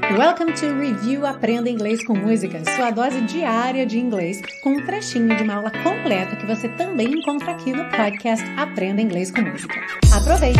Welcome to Review Aprenda Inglês com Música, sua dose diária de inglês, com um trechinho de uma aula completa que você também encontra aqui no podcast Aprenda Inglês com Música. Aproveite!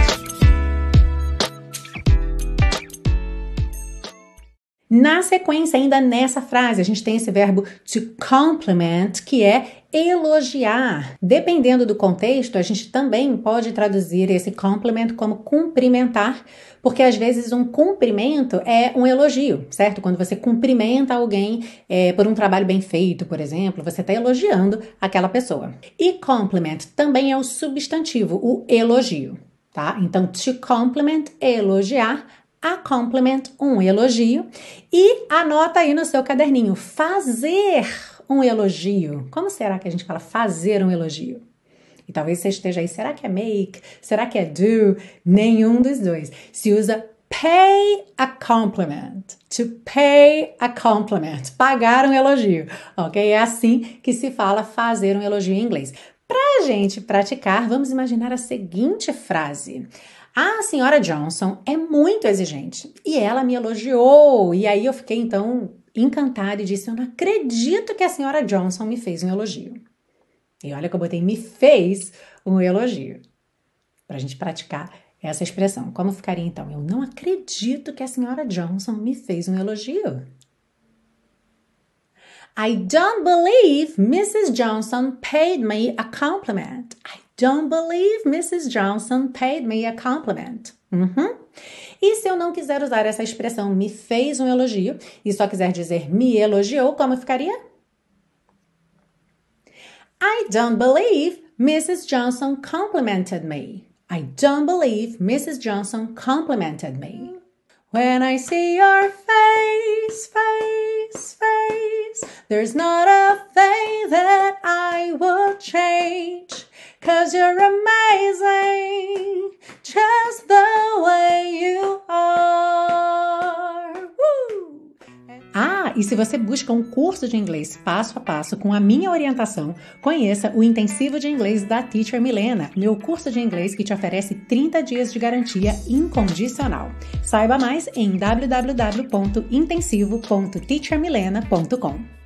Na sequência, ainda nessa frase, a gente tem esse verbo to compliment, que é elogiar. Dependendo do contexto, a gente também pode traduzir esse compliment como cumprimentar, porque às vezes um cumprimento é um elogio, certo? Quando você cumprimenta alguém por um trabalho bem feito, por exemplo, você está elogiando aquela pessoa. E compliment também é o substantivo, o elogio, tá? Então, to compliment é elogiar, a compliment, um elogio. E anota aí no seu caderninho, fazer um elogio. Como será que a gente fala fazer um elogio? E talvez você esteja aí, será que é make? Será que é do? Nenhum dos dois. Se usa pay a compliment. To pay a compliment. Pagar um elogio, ok? É assim que se fala fazer um elogio em inglês. Pra gente praticar, vamos imaginar a seguinte frase. A senhora Johnson é muito exigente e ela me elogiou. E aí eu fiquei, então, encantada e disse, eu não acredito que a senhora Johnson me fez um elogio. E olha que eu botei me fez um elogio. Pra gente praticar essa expressão. Como ficaria, então? Eu não acredito que a senhora Johnson me fez um elogio. I don't believe Mrs. Johnson paid me a compliment. I don't believe Mrs. Johnson paid me a compliment. E se eu não quiser usar essa expressão me fez um elogio e só quiser dizer me elogiou, como ficaria? I don't believe Mrs. Johnson complimented me. I don't believe Mrs. Johnson complimented me. When I see your face, face, face, there's not a thing that I would change. 'Cause you're amazing, just the way you are. E se você busca um curso de inglês passo a passo com a minha orientação, conheça o Intensivo de Inglês da Teacher Milena, meu curso de inglês que te oferece 30 dias de garantia incondicional. Saiba mais em www.intensivo.teachermilena.com.